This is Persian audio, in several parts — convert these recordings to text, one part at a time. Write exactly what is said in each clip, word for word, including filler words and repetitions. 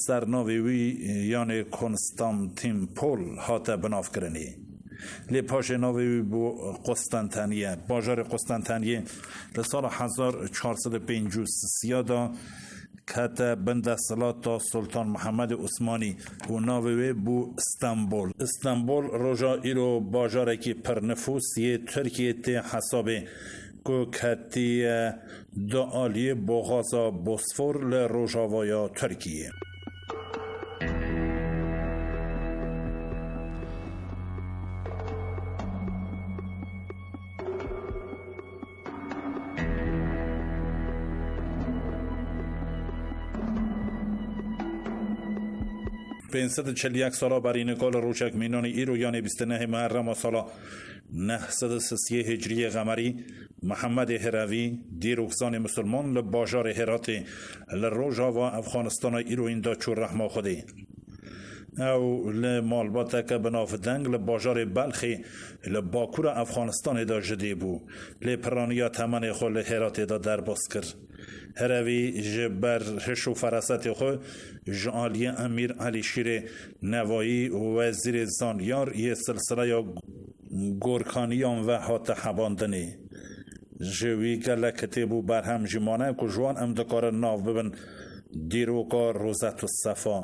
سرناوی یعنی کنستانتین پول هاته بناف کرنی لی پاش ناوی بو قسطنطنیه باجار قسطنطنیه لسال هزار و چهارصد و پنجاه و سه دا که بند سلاطا سلطان محمد عثمانی و ناوی بو استانبول استانبول روژا ایرو باجاره که پر نفوسی ترکیه تی حسابه که کتی دا آلیه بغازا بوسفور لروژاوایا ترکیه پانصد و چهل و یک سالا برای نکال روشک مینان ایرو یعنی بیست و نه محرم سالا نهصد و سی هجری قمری محمد هروی دیروکسان مسلمان لباجار هرات لروژا و افغانستان ایرو این دا چور رحمه خوده او لمالباته که بناف دنگ لباجار بلخی لباکور افغانستان دا جده بو لپرانیا تمن خو لهرات دا در باز کرد هروی جبر هشو فرست خو جعالی امیر علی شیر نوایی وزیر زانیار یه سلسله یا گورکانیان و حات حباندنی جوی گله کتیبو برهم جمانه که جوان امدکار ناو ببن دیروکا روزت و صفا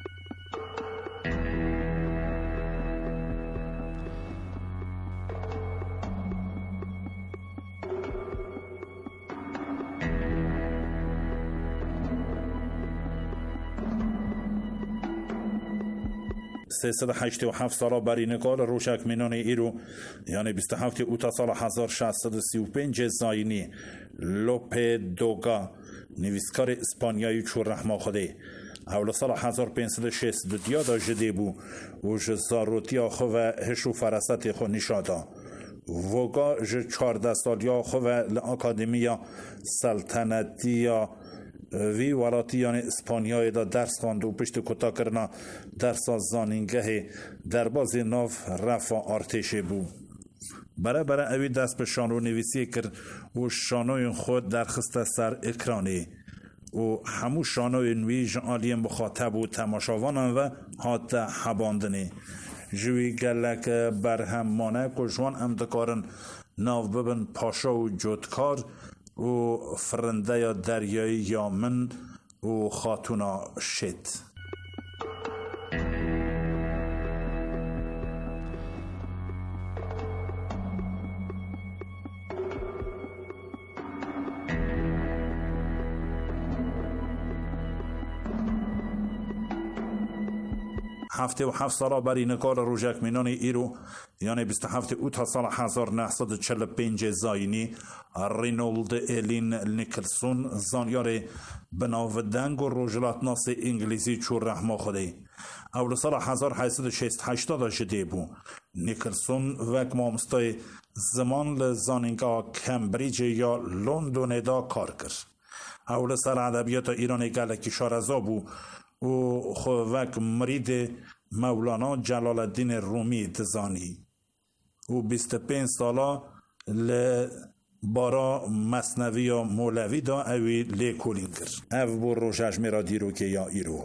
سیصد و هشتاد و هفت سالا برای نکال روشک مینان ایرو یعنی بیست و هفت اوتا سال هزار و ششصد و سی و پنج زاینی لوپه دوگا نویسکار اسپانیایی چور رحمه خوده اول سال هزار و پانصد و شصت و دو دا جده بو و جزاروتی آخو و هشو فرست خو نشادا وگا ج چارده سالیا خو و لأکادمیا سلطنتی وی ولاتی یعنی اسپانیای دا درس خواند و پشت کتا کرنا درس زانینگه درباز ناف رفا ارتش بو برای برای اوی دست به شانو نویسی کرد و شانوی خود درخست سر اکرانی و همو شانوی نوی جعالی مخاطب و تماشاوانان و حات حباندنی جوی گلک برهم مانه که جوان امدکارن ناو ببن پاشا و جودکار و فرنده یا دریایی یا من و خاتونا شد هفته و هفت سالا برای نکال روژک مینان ایرو یعنی بیست و هفت اوتا سال هزار و نهصد و چهل و پنج زاینی رینولد ایلین نیکلسون زانیار بناودنگ و روژلات ناس انگلیسی چور رحمه خوده اول سال هزار و هشتصد و شصت و هشت جده بو نیکلسون وک مامستای زمان لزانینگا کمبریج یا لندن دا کار کرد اول سال ادبیات ایران گلکی شارزا بو و خوک مرید مولانا جلال الدین رومی تزانی و بیست و پنج سالا ل بارا مصنوی یا مولوی دا اوی لی کولین کرد او بو روشش میرا دیرو که یا ایرو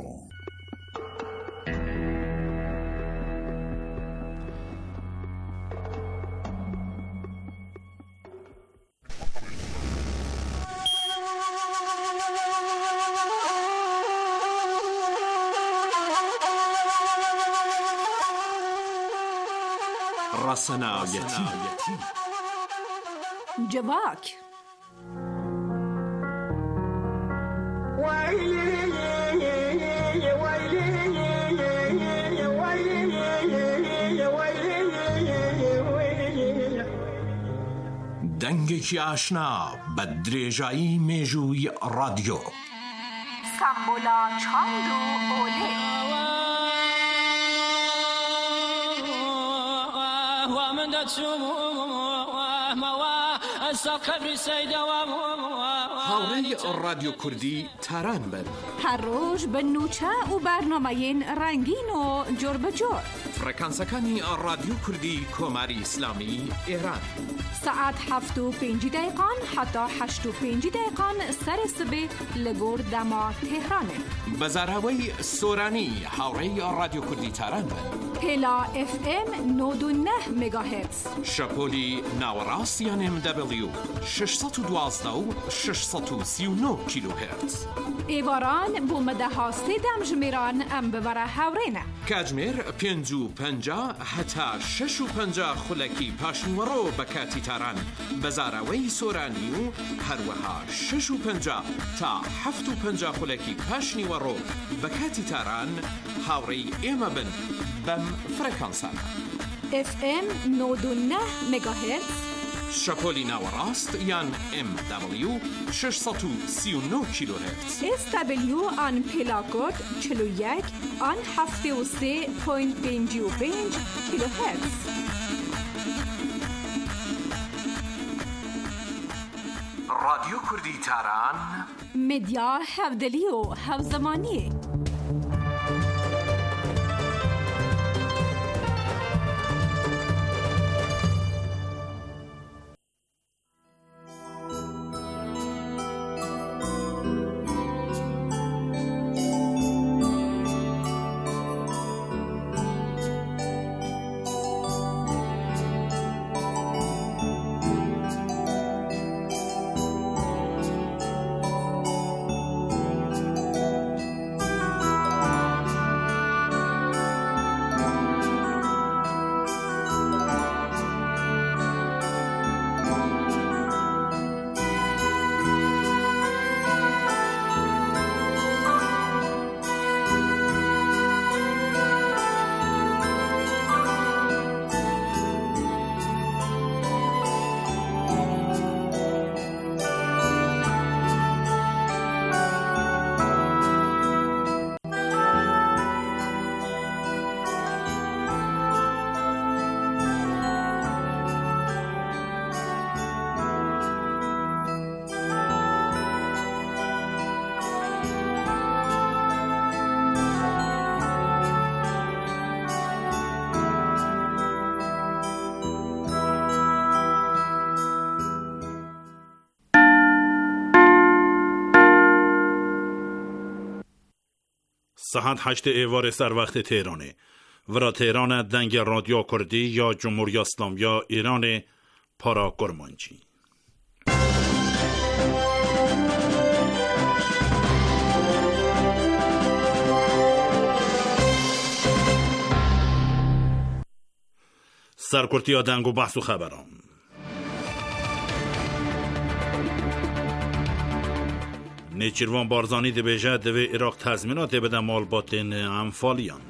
رسنایتی جواک دنگی آشنا بدرجایی میجوی رادیو سمبولا چاندو اوله هاوری رادیو کردی تران بن هر روز به نوچه و برنامه رنگین و جور به جور. فرکانسکانی رادیو کردی کماری اسلامی ایران. ساعت هفت و پنج دقیقان حتی هشت و پنج دقیقان سر صبح لگور دما تهرانه. بزاراوی سورانی هاوری رادیو کردی تران بن. پلا اف ام نود و نه مگاهرتز. شپولی ناوراسیان ام دبلیو ششصد و دوازده و ششصد و سی و نه کیلوهرتز. ایواران بومده ها سیدم جمیران ام ببره هاورینه. کاجمیر پنج و پنجاه حتی شش و پنجاه خلکی پاشنیوارو بکاتی تران. بزاراوی سورانی و هروها شش و پنجاه تا هفت و پنجاه خلکی پاشنیوارو بکاتی تران هاوری ایما بن بم فرکانسان اف ام نود و نه مگاهرتز. شپولی ناوراست یان ام دبلیو ششصد و سی و نه کیلوهرتز. اس دبلیو آن پلاکوت چلو یک آن هفته و سه پوینت پنجی و پنج کیلوهرتز. رادیو کردی تران مدیا هفدلی و هفزمانی. ساعت هشت ایوار سر وقت تهرانه ورا تهران دنگ رادیو کردی یا جمهوری اسلامی یا ایران پارا کرمانچی. سرکرتی ها دنگ و بحث و خبران. نیچیروان بارزانی ده بیجه دوی ایراق تزمینات بده مال باطن انفالیان.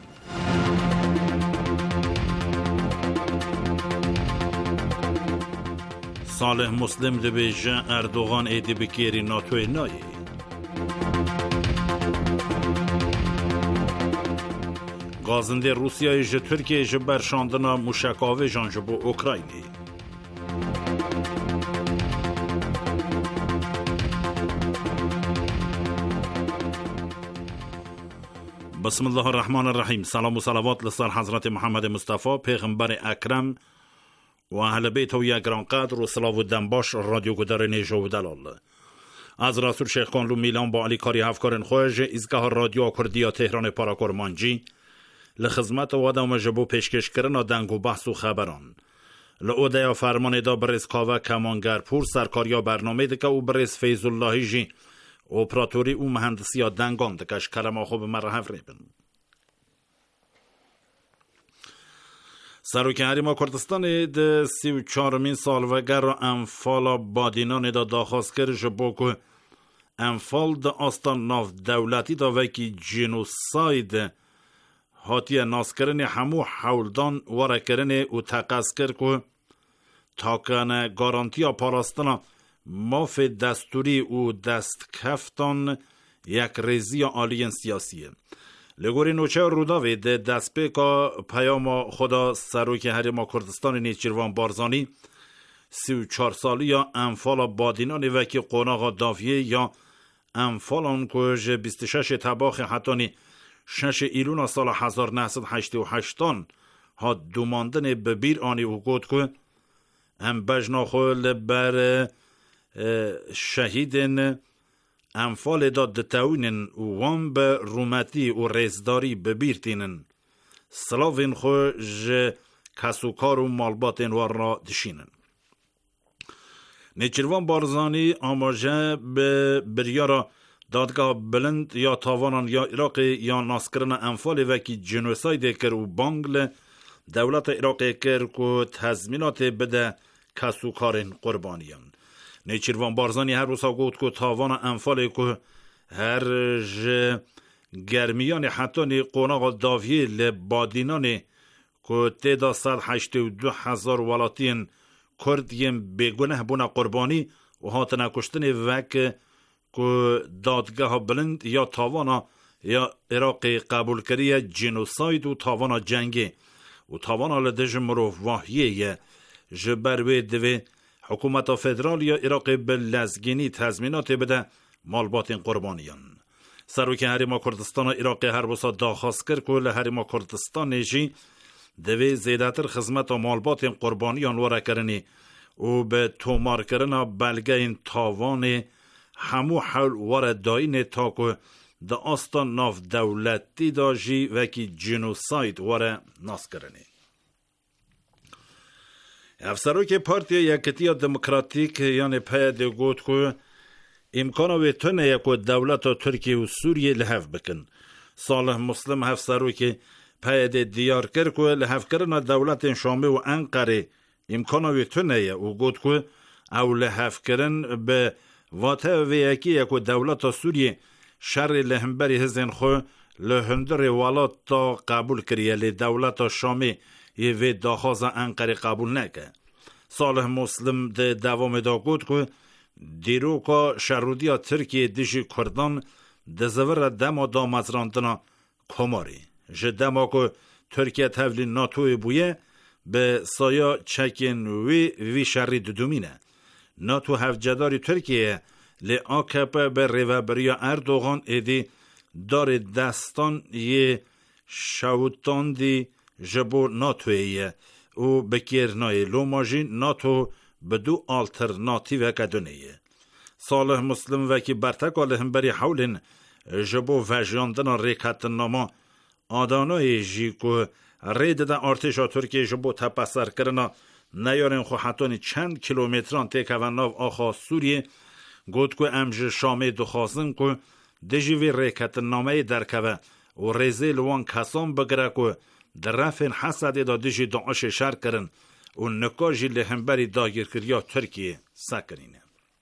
صالح مسلم ده بیجه اردوغان ایدی بکیری ناتوی نایی. گازنده روسیای جه ترکیه جه برشاندنا موشکاوه جان جه بو اوکراینی. بسم الله الرحمن الرحیم. سلام و صلوات لسر حضرت محمد مصطفی پیغمبر اکرم و اهل بیت و یک گرانقدر و صلاح و دنباش رادیو گدر نیجه و دلال. از رسول شیخ کانلو میلان با علی کاری هفکارن خوش ایزگاه رادیو کردی تهران پارا کرمانچی لخدمت و آدم جبو پیشکش کردن دنگ و بحث و خبران. لعوده یا فرمان دا برز کاوه کمانگرپور سرکاریا برنامه دکه و برز فیض اللهی جی اپراتوری و مهندسی ها دنگان دکش کلمه خوب مرحف ریبن. سروک حریما کردستان ده سی و چارمین سالوگر را انفال بادینان دا داخواست کرد جبو که انفال دا آستان ناف دولتی دا وکی جنوساید هاتی ناس کرن همو حولدان وره کرن و تقص کرد که تاکن گارانتیا پاراستنا ماف دستوری و دست کفتان یک ریزی آلین سیاسیه. لگوری نوچه روداوی ده دست پیکا پیام خدا سروک حریما کردستان نیچیروان بارزانی سی و چهار سالی یا انفال بادینان وکی قوناغ داویه یا انفالان که بیست و شش تباخ حتانی شش ایلون سال هزار و نهصد و هشتاد و هشت ها دوماندن ببیر آنی و گود که هم بجنا خول بر شهیدن انفال داد تاوینن و وان به رومتی و ریزداری ببیرتینن سلاوین خو ج کسوکار و مالباتین وار را دشینن. نیچروان بارزانی آماجه به بریارا دادگاه بلند یا تاوانان یا عراق یا ناسکرن انفال وکی جنوساید کر و بانگل دولت عراق کر که تضمینات بده کسوکارین قربانیان. نیچروان بارزانی هر روزا گفت که تاوان انفال که هر ج گرمیان حتی قوناغ داویه لبادینان که تعداد صد و هشتاد و دو هزار ولاتین کردیم بگنه بونه قربانی و هاتن کشتن وک که دادگاه بلند یا تاوانا یا عراق قبول کریه جنوساید و تاوانا جنگی و تاوانا لدج مروف واهیه جبروی دوی حکومت فدرال یا عراق بلزگینی تضمینات بده مالبات قربانیان. سروک حریما کردستان عراق هر بسا داخواست کرد که لحریما کردستان نیجی دوی زیدتر خدمت و مالبات قربانیان وره کرنی و به تومار کرنا بلگه این تاوان همو حول وره داین تا که دا آستان ناف دولتی دا جی وکی جنوساید وره ناس کرنی. افسروک پارتی یکتی دموکراتیک یعنی پید گوت که امکانه تونه یک دولت ترکیه و سوریه لحف بکن. صالح مسلم افسروک پید دیار کرد که لحف کرنا دولت شامی و انقره امکانه تونه و گوت که او لحف کرن به واته و یکی یک دولت سوریه شر لحنبری هزین خو لحندر والات تا قبول کریه لی دولت شامی یه وی داخواز انقره قبول نکه. صالح مسلم ده دوام دا گود که دیرو که شرودی ترکیه دیجی کردان ده زور دما دا مزراندنا کماری. جه دما که ترکیه تحویل ناتوی بویه به سایا چکین وی وی شری دودومینه. ناتو هفجداری ترکیه لی آکپه به ریوبریا اردوغان ایدی دار دستان یه شوتان دی جبو ناتویه و بکیرنای لوماجی ناتو بدو آلترناتیو کدونیه. صالح مسلم وکی برتک آلهم بری حولین جبو وجاندن ریکت ناما آدانای جی که رید دا ارتشا ترکیه جبو تپسر کرنا نیارن خو حتانی چند کیلومتران تکوان ناو آخا سوریه گود که امج شامه دخوازن که دجیوی ریکت نامه درکوه و ریزه لوان کسان بگره که در رفن حسد دا دجی داعش شر کرن و نکاجی لحنبری داگیر کریا ترکیه سکرینه.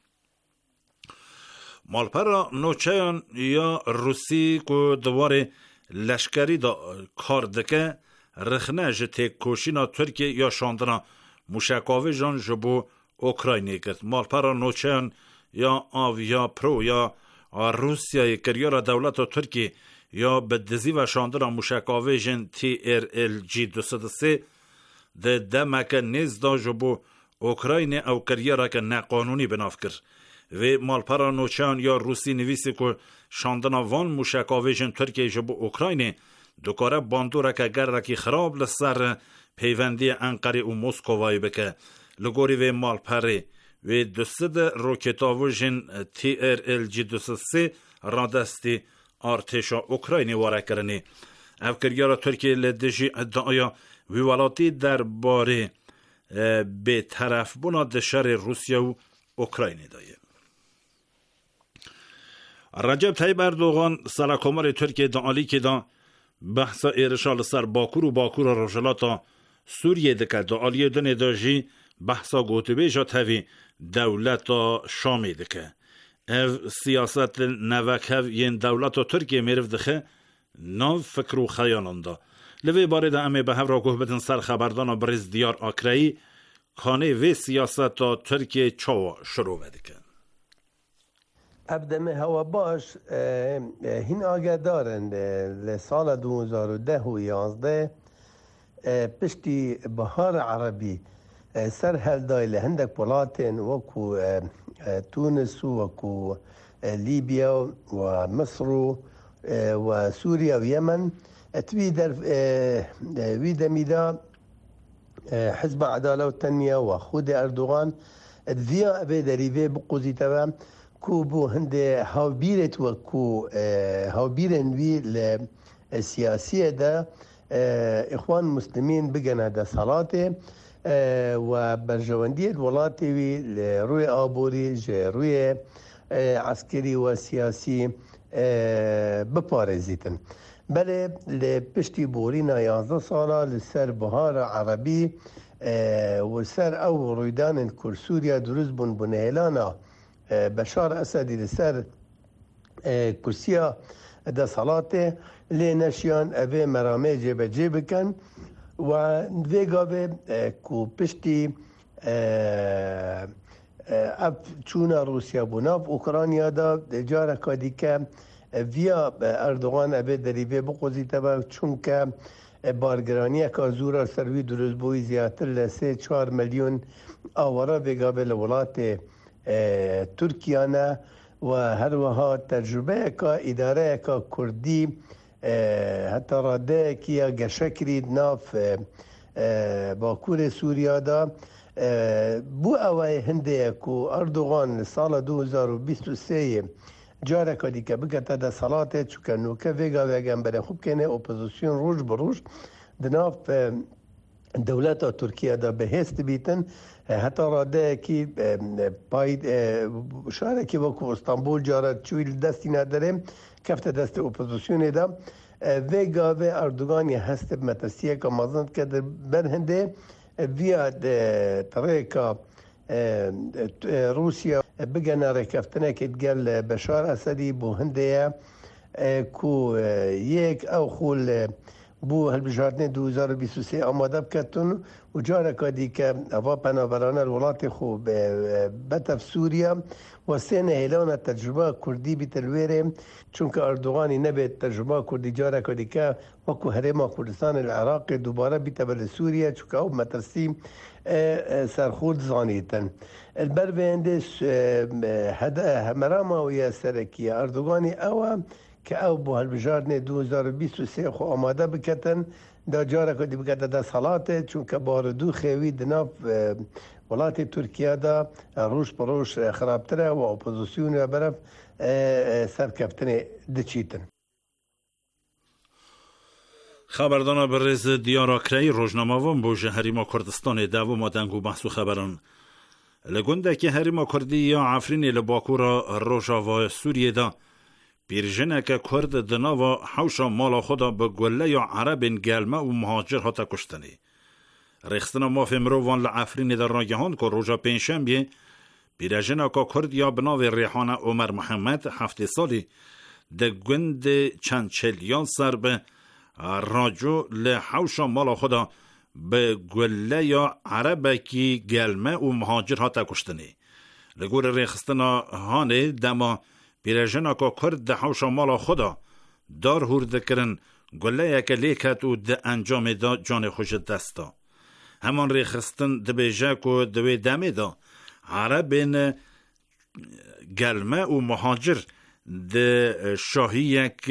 مالپرا نوچهان یا روسی که دواره لشکری دا کار دکه رخنه جته کوشینا ترکیه یا شاندنا موشکاوی جان جبو اوکراینی کرد. مالپرا نوچهان یا آویا پرو یا روسیای کریارا دولت ترکیه یا به دزی و شاندنا موشکاوی جن تی ار ال جی دو سی سه ده دمک نیز دا جبو اوکراین او کریارا که نقانونی بناف کرد. و مالپرا نوچهان یا روسی نویسی که شاندنا وان موشکاوی جن ترکیه جبو اوکراین دوکاره باندوره که گرکی خراب لسر پیوندی انقره و موسکووای بکه لگوری و مالپره و دوسد روکتاوی جن تی ار ال جی دو سی سه را دستی ارتشا اوکراینی واره کرنی. افکریارا ترکیه لدجی ادعایا ویوالاتی در باره به طرف بنا دشار روسیه و اوکراینی دایه. رجب طیب اردوغان سرکمار ترکیه دعالی که دا بحثا ایرشال سر باکور و باکور روشلاتا سوریه دکه دعالی دنه داجی بحثا گوتبه جا تاوی دولتا شامی دکه. او سیاست نوکهو ین دولتا ترکیه میرف دخه ناو فکر و خیانان دا. لوی باره دا امی به هفرا گوه سر خبردان بریز دیار آکرایی کانه وی سیاست تا ترکیه چاوا شروع بدکه. ابدمه هوا باش هین آگه دارند لسال دو هزار و ده و یازده پشتی بهار عربی سر هلدای لهندك ولاتن وكو تونس وكو ليبيا ومصر وسوريا ويمن تويدر ويدا ميدا حزب عدالة والتنمية وخود أردوغان الذيا أبي دريبه بقوزي تبا كوبو هندي هاوبيرت وكو هاوبيرن وي السياسية دا إخوان مسلمين بقنا دا صلاته وبرجواندية الولاتي وي روي آبوري روي عسكري وسياسي ببارزيتن بله لپشتی بورینا یازده ساله لسر بهار عربی و سر او رویدان کرسوریا دروز بون بنهلانا بشار اسدی لسر کرسیا دا صلاته لی نشیان اوه مرامه جیب جیب کن و ویگاوه کو پشتی اف چونا روسیا بوناف اوکرانیا دا جاره کادی که ویا اردوغان ابی دریبه بقوزی تبا چون که بارگرانی که زورا سروی دروز بوی زیادتر لسه چهار میلیون آورا بگابه لولات ترکیانه و هر وها تجربه که اداره که کردی حتی راده که گشکری ناف باکور سوریا دا بو اوای هنده که اردوغان سال دو هزار و بیست و سه جاره کدی که بگته ده صلاته چون نوکه ویگا ویگم بره خوب کنه اپوزیسیون روش بروش دناف دولت ترکیه دا بهست بیتن حتی راده که پاید شهره که وکو استانبول جاره چویل دستی نداره کفت دست اپوزیسیون دا ویگا و اردوغانی هست متسیه که مازند که برهنده ویا طریقه روسيا بقنا ركفتنا كتقال بشار أسدي بو هندية كو يك أو خول بو هالبجارتين دو هزار وبيست و سه آماده بكتن و جارة كادي كأفا بنابرانا الولات خو بتا في سوريا و سنة هلانة تجربة كردي بتلويري چونك أردوغاني نبت تجربة كردي جارة كادي كا وكو هرما كردستان العراق دوباره بتبل سوريا چونك أو مترسي سرخود زانيتن البربندس هدا همراما ويا سركية أردوغاني أو كأو بو هالبجارني دو هزار وبيست و سه خو آماده بكتن دا جارة كدي بكتن دا صلاته چونك باردو خوي دناف ولات تركيا دا روش بروش خرابتره و اپوزيسيون برف سركفتنه دچيتن خبردانا برز دیاراکرای روزنامه‌وان بوجه هریما کردستان دو مادنگو بحث و خبران لگنده که هریما کردی یا عفرین لباکورا روژا و سوریه دا بیرژنه که کرد دنا و حوشا مالا خدا به گله یا عرب گلمه و مهاجر ها تا کشتنی رخصنا ما فمروان لعفرین در راگهان که روژا پینشنبیه بیرژنه که کرد یا بناو ریحانه عمر محمد هفته سالی ده گند چند چلیان سر به راجو لحوشا مالا خدا به گله یا عربه کی گلمه و مهاجر ها تا کشتنی لگور ریخستنا هانه دما بیرژنا که کرد ده حوشا مالا خدا دار هورده کرن گله یک لیکت و ده انجام دا جان خوش دستا همان ریخستن ده بیجک و دوی دمه دا عربین گلمه و مهاجر ده شاهی یک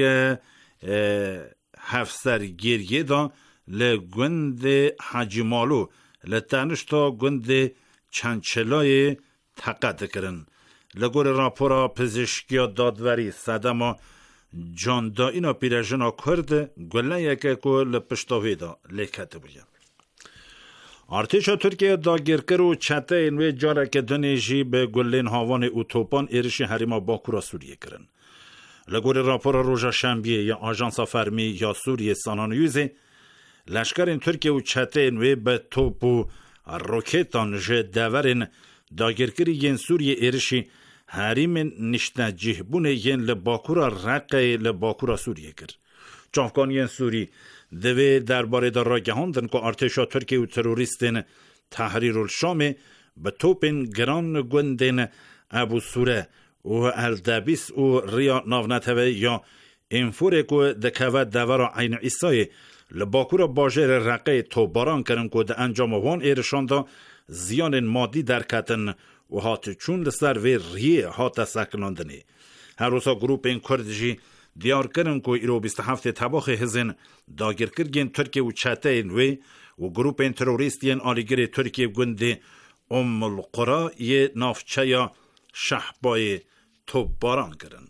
هفسر گریه دا لگند حاجی مالو لتنشتا گند چنچلای تقد کرن لگور راپورا پزشکی دادوری صدما جاندا اینا پیرژنا کرد گله یکه که لپشتاوی دا لیکت بوید ارتشا ترکیه دا گرکر و چته اینوی جاره که دنیجی به گلین هاوان اوتوپان ایرشی حریما باکورا سوریه کرن لگور راپور روژا شنبیه یا آژانسا فرمی یا سوریه سانانیوزه لشکرین ترکیه و چتین و به توپ و روکتان جه دورین داگرکری ین سوریه ایرشی حریم نشته جهبونه ین لباکورا رقه لباکورا سوریه کرد. چافکان ین سوری دوی درباره در را گهاندن که ارتشا ترکیه و تروریستین تحریر الشام به توپین گران گوندین ابو سوره و الدبیس و ریا ناونتوه یا انفوره که دکوه دورا عین ایسای لباکور باجر رقه تو باران کرن که ده انجام وان ایرشان دا زیان مادی در کتن و هات چون لسر وی ریه هات سکناندنی. هر روزا گروپ این کردجی دیار کرن که ایرو بیست و هفت تباخ هزن داگیر کرگین ترکیه و چاته این وی و گروپ این تروریستین آلیگر ترکیه گنده ام القرا یه نافچه یا شهبای توب باران کرن.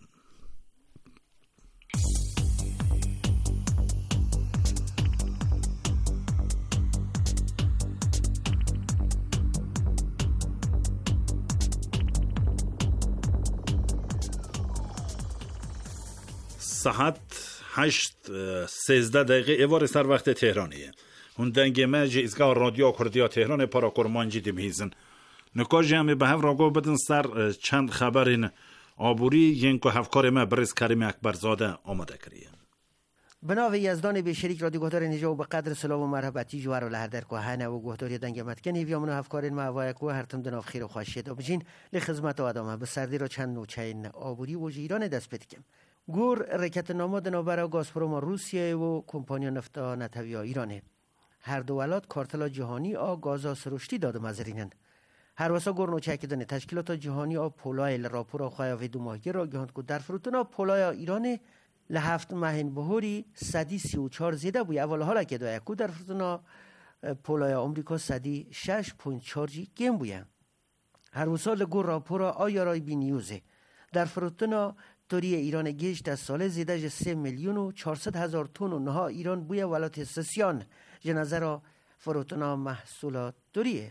ساعت هشت سیزده دقیقه ایوار سر وقت تهرانیه. هندنگ مرج ایزگاه رادیو کردیا تهران پارا کرمانجی دمیزن. نکاش همه به هم راگو بدن سر چند خبرین آبوری ین که هفکار ما برز کریم اکبرزاده آماده کریه. بناو یزدان به شریک رادیو گهدار نجاو به قدر سلام و مرحبتی جوار و لحدر که هنه و گهداری دنگ متکنی ویامون هفکارین معوای که هرتم دناف خیر و خواشید و بجین لخدمت و آدامه به سردی را چند نوچین آبوری و جیران دست پتکم. گور رکت نامه دنابرا گازپروم روسیه و کمپانی نفتا نتویا ایرانه. هر دو ولات کارتلا جهانی آ گازا سرشتی داده مزرینن. هر واسا گور نوچه که دنه تشکیلات جهانی آ پولای لراپورا خواه و دو ماهی را گهاند که در فروتنا پولای ایرانه لحفت مهین بهوری صدی سی و چار زیده بوی. اول حالا که دو یکو در فروتنا پولای آمریکا صدی شش پوینت چار جی گیم بوی. هر واسا لگور راپورا آیا رای بی نیوزه. در فروتنا توری ایران گشت از سال زیده سه میلیون و چهارصد هزار تن و نها ایران بوی ولات سسیان جنظر فروتنا محصولات توریه.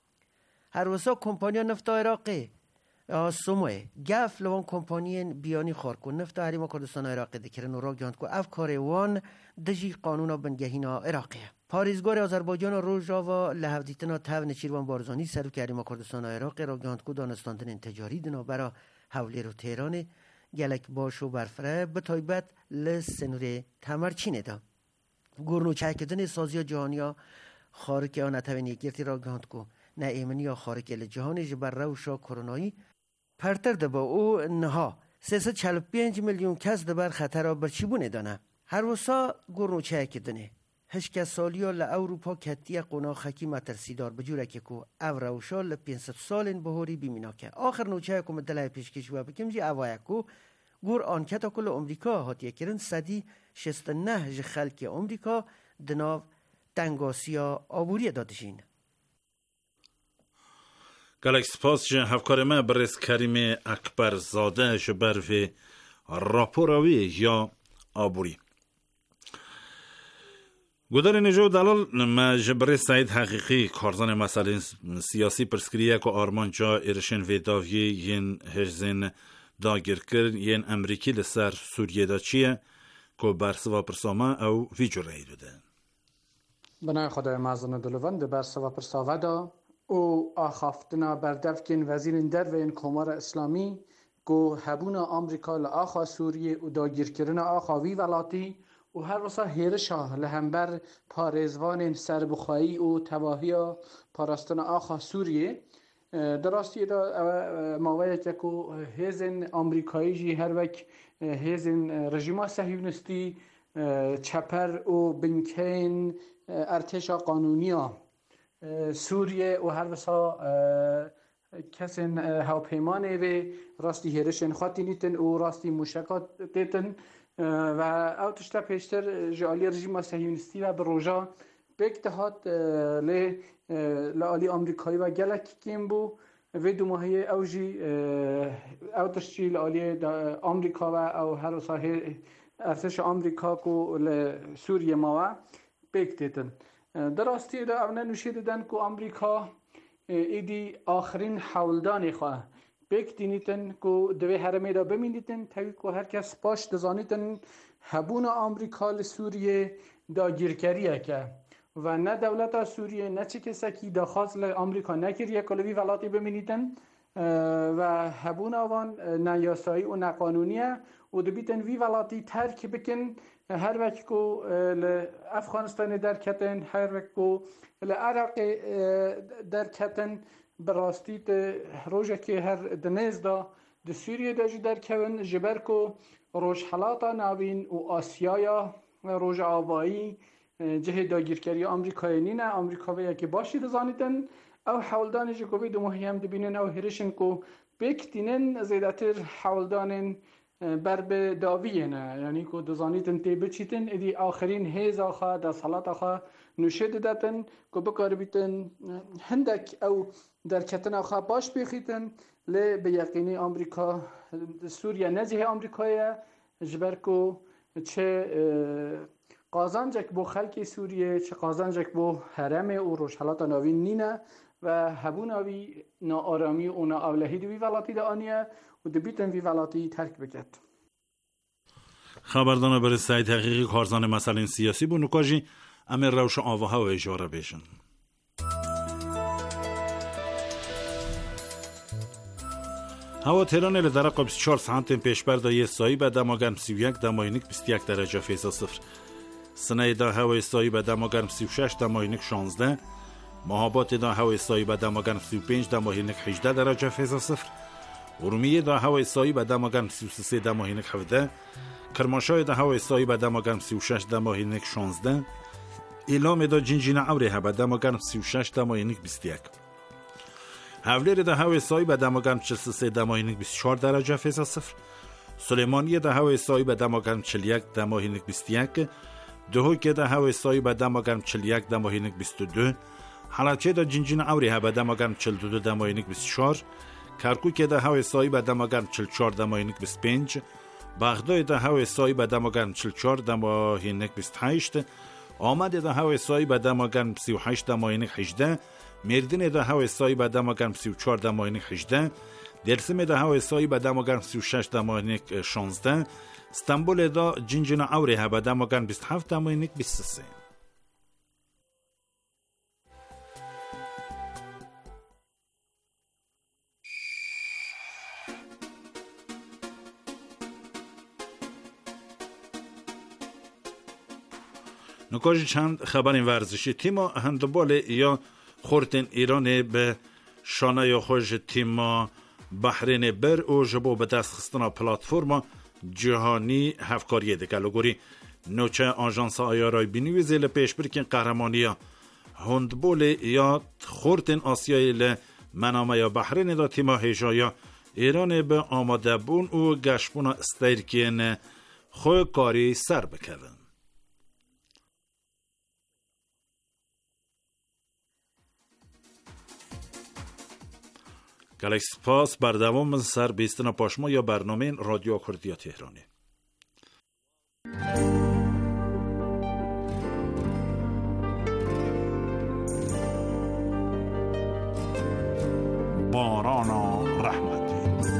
هر وسا کمپانی نفتا عراقی سموه گف لوان کمپانی بیانی خار کن نفتا حریما کردستان عراقی دکرن و را گیاند که افکار وان دجی قانونا بنگهینا عراقیه. پاریزگار آذربایجان و روژا و لحودیتنا تاو نچیروان بارزانی سرو که حریما کردستان عراقی را گیاند که دانستاندن تجاری دنا برا حولی رو تهران گلک باش و برفره به تایبت لسنور تمرچینه دا. گورنو چکدن سازی جهانیا خارک آن نتوانی گرتی را گهاند کو نه ایمنی خارک لجهانی جبر روشا کرونایی پرتر دبا او نها سیصد و چهل و پنج میلیون کس دبر خطر را برچیبونه دانه. هر وسا گورنو چکدنه هشکه سالیا لأوروپا کتیه قنا خکی مترسیدار بجوره که که او روشا لپینصد سالین بهوری بیمینا که آخر نوچه که مدلعه پیشکش و بکم جی اوایه که گور آنکتا کل امریکا هاتیه کرن صدی شست نه جه خلک امریکا دناو تنگاسیا آبوری دادشین. گلک سپاس جه هفکار ما برس کریم اکبر زاده جبر و راپوراوی یا آبوری. گودار نجو دلال ما جبر سعید حقیقی کارزان مسئله سیاسی پرسکریه که آرمانجا ارشن ویداوی ین هجزین داگیر کرد ین امریکی لسر سوریه دا چیه که برسوا پرساما او ویجو رایی دوده. بنای خدای مازن دلوند برسوا پرساوا دا او آخافتنا بردفکن وزیر در و این کمار اسلامی که هبون آمریکا لآخا سوریه و داگیر کرن آخا وی ولاتی و هر وسا هیرشا لهمبر پارزوان سربخایی و تباهی پاراستن آخا سوریه دراستی دا ماویه که هیزن آمریکایی جی هر وک هیزن رژیما صهیونیستی چپر و بنکین ارتشا قانونیا سوریه و هر وسا کسین هاوپیمانه و راستی هیرشن خواتی نیتن و راستی مشکات دیتن و او تشتا پیشتر جالی رژیم صهیونیستی و بروژا بکتهات لی لالی آمریکایی و گلک کیم بو و دو ماهی اوجی او تشتی لالی آمریکا و او هر صاحب ارتش آمریکا کو سوریه ما بکتیتن دراستی دا او ننوشیده دن که آمریکا ایدی آخرین حولدانی خواه بک دینیتن که دوی حرمه دا بمینیتن تاوی که هر کس باش دزانیتن هبون آمریکا لسوریه دا گیرکریه که و نه دولت سوریه نه چه کسکی دا خواست لآمریکا نکریه کلوی ولاتی بمینیتن و هبون آوان نه یاسایی و نه قانونیه و دو بیتن وی ولاتی ترک بکن هر وقت که افغانستان در کتن هر وقت که لعراق در کتن براستیت روزه که هر دنیز دا د سوریه دا جو در کون جبر که روش حالاتا ناوین و آسیایا روز آوایی جه داگیرکری آمریکایی نینه آمریکاوی که باشی دزانیتن او حولدان جی کووید مهم دبینن او هرشن کو بکتینن زیادتر حولدان بر به داویه نه، یعنی که دوزانیتن تی بچیتن ادی آخرین هیز آخا در صلات آخا نوشید داتن که بکار بیتن هندک او در کتن آخا باش بخیتن لی به یقینی آمریکا سوریا نزیه آمریکایه جبر که چه قازانجک بو خلق سوریه چه قازانجک بو حرم و روشحالات ناوین نینه و هبون آوی نا آرامی و نا اولهی دوی ولاتی دا آنیه و دبیتن وی ولاتی ترک بکد. خبردان بر سعید حقیقی کارزان مسئله سیاسی بو نکاجی امیر روش آوها و اجاره بیشن. هوا تهران لدرجه بیست و چهار ساعت پیش بر دای سایی به دماغن سی و یک دماینک بیست و یک درجه فیصد صفر. سنه دا هوای سایی به دماغن سی و شش دماینک شانزده. مهابات دا هوای سایی به دماغن سی و پنج دماینک هجده درجه فیصد صفر. ارومیه دا هوای سایی به دماغن سی و سه دماینک هفده. کرمانشاه دا هوای سایی به دماغن سی و شش دماینک شانزده. ایلام دا جنجینه اوره به دماغن سی و شش دماینک بیست و یک. حولیر دا هوای سایی به دماغن چهل و سه دماینک بیست و چهار درجه فیصد صفر. سلیمانیه دا هوای سایی به دماغن چهل و یک دماینک بیست و یک. دهوک دا هوای سایی به دماغن چهل و یک دماینک بیست و دو. حالچه دا جنجین اوری به دماغن چهل و دو دماینک بیست و چهار. کرکوک دا هوای سایی به دماغن چهل و چهار دماینک بیست و پنج. بغداد دا هوای سایی به دماغن چهل و چهار دماینک بیست و هشت. آمد دا هوای سایی به دماغن سی و هشت دماینک هجده. مردین دا هوای سایی به دماغن سی و چهار دماینک هجده. درسم دا هوای سایی به دماغن سی و شش دماینک شانزده. استانبول دا جنجین اوری به دماغن بیست و هفت دماینک بیست و سه. نکاش چند خبر ورزشی. تیم هندبال یا خورتن ایران به شانه یا خوش تیم بحرین بر و جبو به دست خستنا پلاتفورم جهانی هفکاریه دکلوگوری نوچه آژانس آیارای بینوی زیل پیش برکن قهرمانی هندبال یا خورتن آسیای لمنامه یا بحرین دا تیم هیجای ایران به آماده بون و گشبون استیرکین خوی کاری سر بکردن. گلک سپاس بر دوام سر بیستن پاشما یا برنامه رادیو کردیا تهرانی. باران رحمتی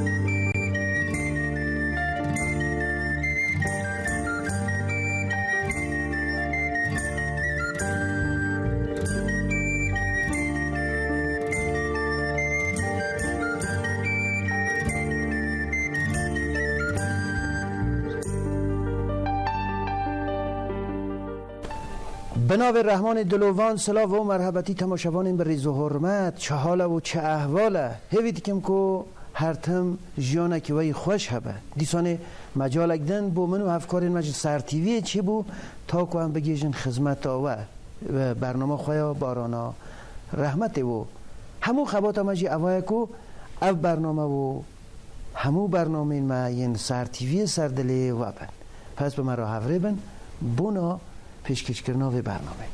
بناب رحمان دلوان سلاو و مرحبتی تماشاوان به ریز و حرمت چه حاله و چه احواله هیوید کم که هر تم جیانه که وی خوش هبه دیسانه مجال اگدن بو منو افکارین مجل سر تیویه چی بو تا که هم بگیجن خدمت آوه برنامه خویا بارانا رحمت و همو خبات مجی اوه که او برنامه و همو برنامه ما ین سر تیویه سر دلی و بن پس به من را حفره بن بونا پیشکش کردن به برنامه.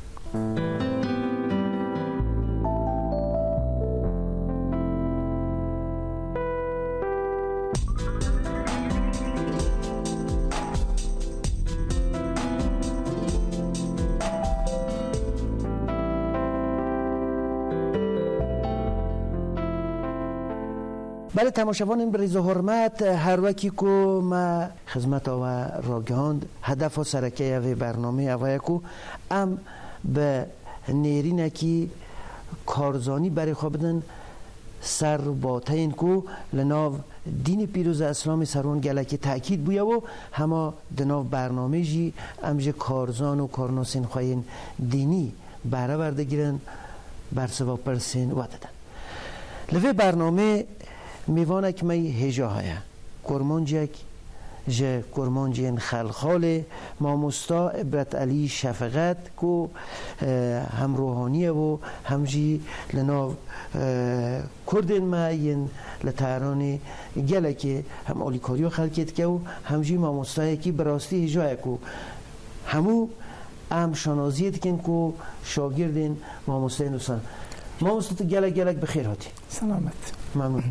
بله تماشاوان بریز و حرمت هر وکی که ما خدمت آوه را گهاند هدف و سرکه و برنامه آوه که ام به نیرینه که کارزانی برای خواه بدن سر باته این که لناو دین پیروز اسلام سرون گلک تأکید بویا و همه دناو برنامه جی امجه کارزان و کارناسین خواهین دینی بره برده گیرن برسوا پرسین و دادن لوه برنامه میوانک می هجا های کرمانجک جه کرمانجین خلخال ماموستا عبرت علی شفقت کو هم روحانیه و هم جی لناو کردن ما این لطهران گله که هم آلیکاریو خلکت که و هم جی ماموستایی که براستی هجای کو همو ام شنازیت کن که شاگردین ماموستای نوسان ماموستا گلک گلک بخیر هاتی سلامت ممنون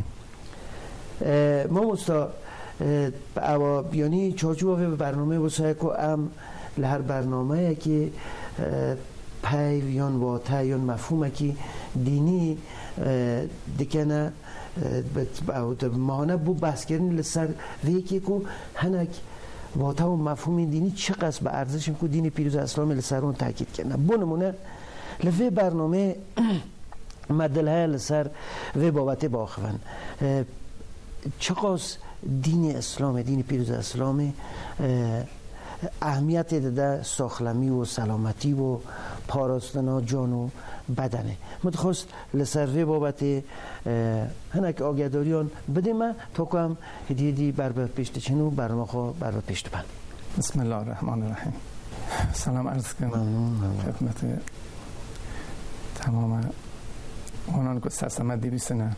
ماموستا اوا بیانی چارچوب برنامه واسه که ام لهر برنامه که پیویان واته یا مفهومه که دینی دکنه ماهانه بو بحث کردن لسر ویکی که هنک واته و مفهوم دینی چقدر به ارزشیم که دین پیروز اسلام لسر اون تاکید کرده بونمونه لفه برنامه مدلهای لسر و بابت باخوان چقدر دین اسلام دین پیروز اسلام اهمیت داده ساخلمی و سلامتی و پاراستنا جان و بدنه متخواست لسر و بابت هنک آگهداریان بده من تا کنم هدیدی بر پیشت چنو برنامه خواه بر پیشت بند بسم الله الرحمن الرحیم سلام عرض کنم خدمت تمام اونان که سرسمت دیویسنه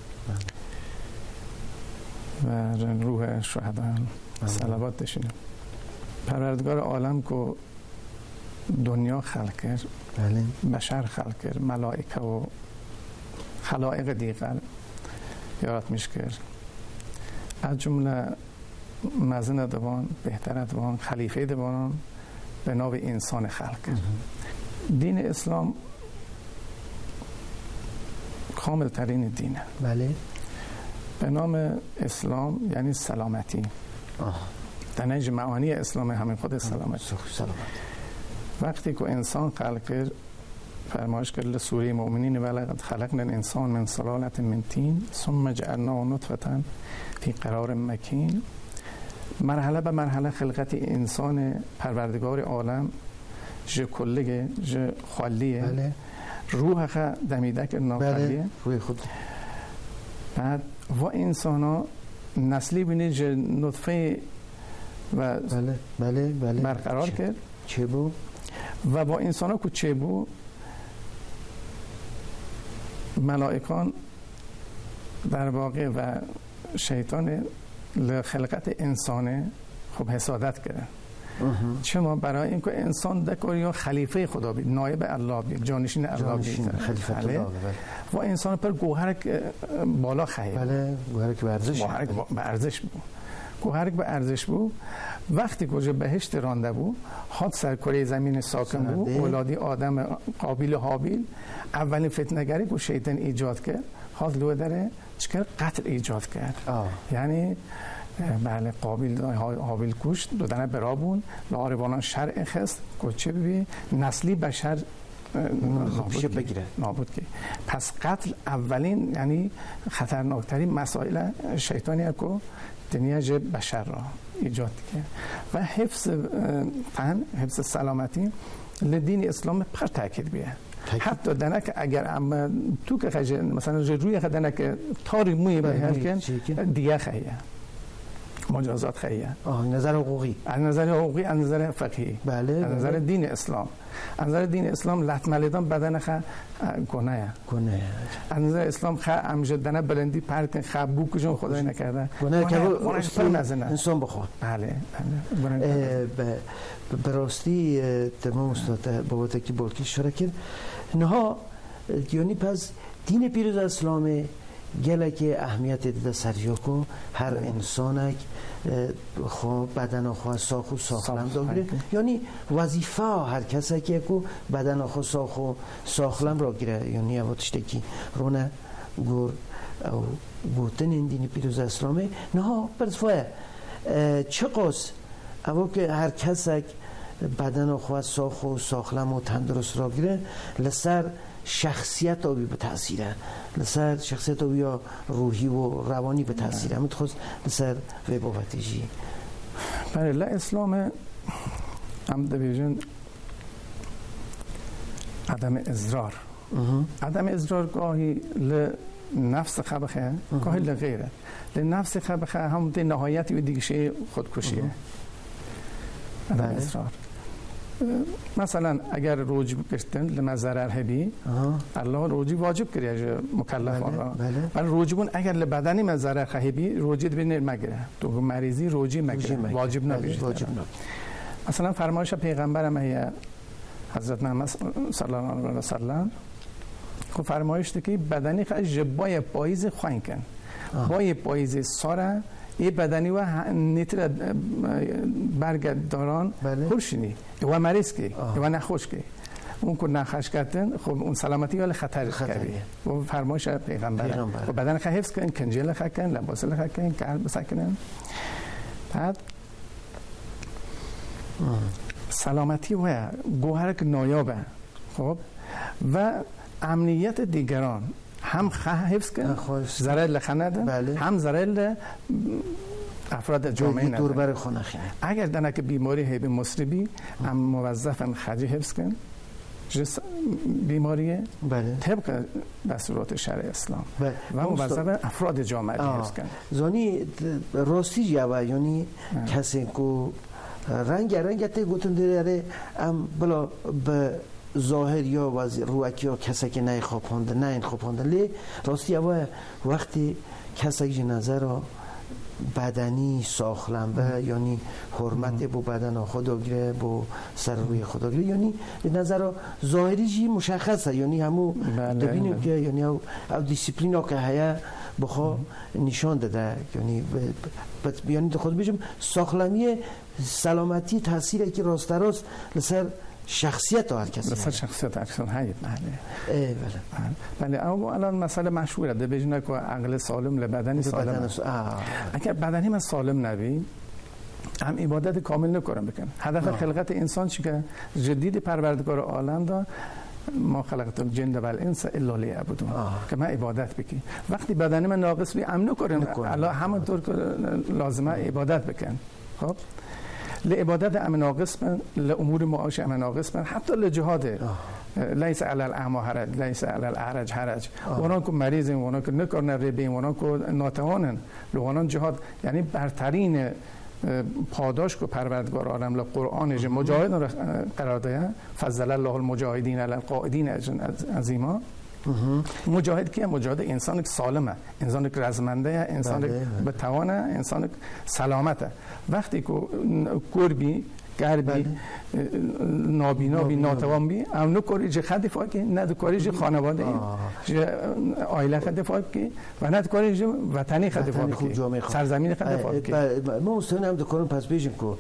و روح شهدان صلوات داشتیم پروردگار عالم که دنیا خلق کرد بشر خلق کرد ملائکه و خلائق دیگر یارت میش کرد از جمله مزن دوان بهتر دوان خلیفه دوان به نام انسان خلق کرد دین اسلام کامل ترین دینه بله به نام اسلام یعنی سلامتی در نتیجه معانی اسلام همین خود سلامتی سلامت. وقتی که انسان خلق کرد فرمایش کرد سوره مؤمنین ولقد خلقنا الانسان من سلالة من طین ثم جعلناه نطفة فی قرار مکین مرحله به مرحله خلقت انسان پروردگار عالم ج کله ج خالیه بله. روح خ دمیده که ناخالیه روی خود بعد و انسان ها نسلی بینید ج نطفه و بله بله بله برقرار چه. کرد چه بو و با انسان ها که چه بو ملائکان در واقع و شیطان لخلقت انسان خب حسادت کردن چما برای اینکه انسان دکاریا خلیفه خدا بید نایب الله بید جانشین الله بید خلیفه الله و انسان پر گوهر بالا خیلی بله گوهر که به ارزش گوهر به ارزش بود گوهر به ارزش بود وقتی کجا بهشت رانده بود هات سر کره زمین ساکن بود اولادی آدم قابیل حابیل اولین فتنه‌گری که شیطان ایجاد کرد هات لو داره چکر قتل ایجاد کرد آه. یعنی بله قابیل حابیل کشت دادن برابون لعاربانان شرع خست که ببین نسلی بشر نابود بگیره نابود که پس قتل اولین یعنی خطرناکترین مسائل شیطانی که دنیا جب بشر را ایجاد کرد و حفظ تن حفظ سلامتی لدین اسلام پر تاکید بیه حتی دنک اگر اما تو که خج مثلا روی دنک تاری موی به هر کن دیگه خیه مجازات خیه آه نظر حقوقی از نظر حقوقی از نظر فقهی بله از نظر بله. دین اسلام از نظر دین اسلام لطملیدان بدن خ گناه گناه از نظر اسلام خ امجدن بلندی پرت خ بو کجون خدای نکرده گناه که انسان انسان بخواد بله بله به راستی تمام استاد بابت که بولکی اشاره کرد نها یعنی پس دین پیروز اسلام گله که اهمیت ده سریاکو هر انسانک خواه بدن خواه ساخ و ساخلم داره یعنی وظیفه هر کسی که کو بدن خواه ساخ و ساخلم را گیره یعنی اواتشته که رونه گور او گوتن این دین پیروز اسلامه نه پرسفایه چه قاس او که هر کسی بدن خواه ساخ و ساخلم و تندرست را گیره لسر شخصیت آبی به تأثیره لسر شخصیت آبی یا روحی و روانی به تأثیره همه خواست لسر و بابتیجی بله لا اسلام هم دبیجن عدم ازرار عدم ازرار گاهی ل نفس خبخه گاهی لغیره نفس خبخه هم دی نهایتی و دیگه شی خودکشیه عدم اصرار. مثلا اگر روجی بکشتن لما ضرر هبی الله روجی واجب کریه مکلف آن ولی روجی بون اگر لبدنی من ضرر خهبی روجی بینه مگره تو مریضی روجی مگره واجب نبیشه. مثلا فرمایش پیغمبر ما حضرت محمد صلی الله علیه و سلم خب فرمایش ده که بدنی خواهد جبای پاییز خواهی کن بای پاییز ساره یه بدنی و نیتر برگرد داران هرشینی و مریض که و نخوش که اون که نخوش کردن خب اون سلامتی ولی خطر کردی و فرمایش پیغمبر و بدن خواهد حفظ کن کنجیل خواهد کن لباس خواهد کن قلب سکنن. بعد سلامتی و گوهر که نایابه خب و امنیت دیگران هم حفظ کن ضرر لخنده بله. هم ضرر افراد جامعه نده دور بر خونه خیلی اگر دنک بیماری هیبی مصربی هم موظفن خجی حفظ کن جس بیماریه بله. طبق دستورات شرع اسلام بله. و موظف افراد جامعه حفظ کن. زانی راستی جواب یعنی کسی که رنگ رنگ ته گوتن داره ام بلا به ظاهر یا وضع روکی یا کسی که نه خوابانده نه این خوابانده لی راستی اول وقتی کسی که نظر بدنی ساخلم به یعنی حرمت بو بدن خدا گیره بو سر روی خدا گیره یعنی نظر ظاهری جی مشخصه یعنی همو ببینیم که یعنی او دیسیپلین ها که هیا بخوا نشان داده یعنی یعنی خود بگم ساخلمی سلامتی تاثیری که راست راست لسر شخصیت هر کسی لسر شخصیت هر کسی هایت بله بله اما الان مسئله مشهوره ده بجنه که عقل سالم لبدنی سالم اگر بدنی من سالم نبی هم عبادت کامل نکنم بکن هدف آه. خلقت انسان چی که جدید پروردگار عالم دا ما خلقت الجن والانس الا لیعبدون که من عبادت بکنم وقتی بدنی من ناقص بی امن نکنم الله همونطور که لازمه عبادت بکن خب لعبادت امن ناقص من لامور معاش امن ناقص من حتی لجهاد ليس على الاعمى حرج ليس على الاعرج حرج وانان که مریض وانان که نکار نربیم وانان که ناتوانن لوانان جهاد یعنی برترین پاداش که پروردگار عالم ل قرآن ج مجاهد قرار داده فضل الله المجاهدین علی القاعدین عظیما مجاهد کیه مجاهد انسان که سالمه انسان که رزمنده انسان که به توانه انسان که سلامته وقتی که کربی گربی نابینا بی ناتوان بی ام نو کاری چه خد دفاع کی نه کاری چه خانواده چه عائله خد دفاع کی و نه کاری چه وطنی خد دفاع کی سرزمین خد دفاع کی ما مستند هم دکارم پس بیشیم که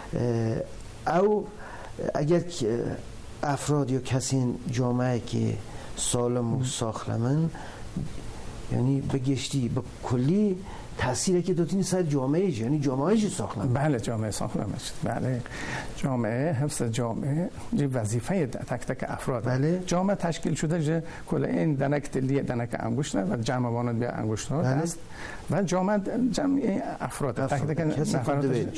او اگر افراد یا کسی جامعه که سالم و ساخلمن یعنی بگشتی به کلی تأثیری که دادین سر جامعه یعنی جامعه چی ساختن بله جامعه ساختن بله جامعه حفظ جامعه یه وظیفه تک تک افراد بله. جامعه تشکیل شده که کل این دنک تلی دنک انگشت و جمع وانات به انگشت ها بله. است و جامعه جمعی افراد تک تک نفرات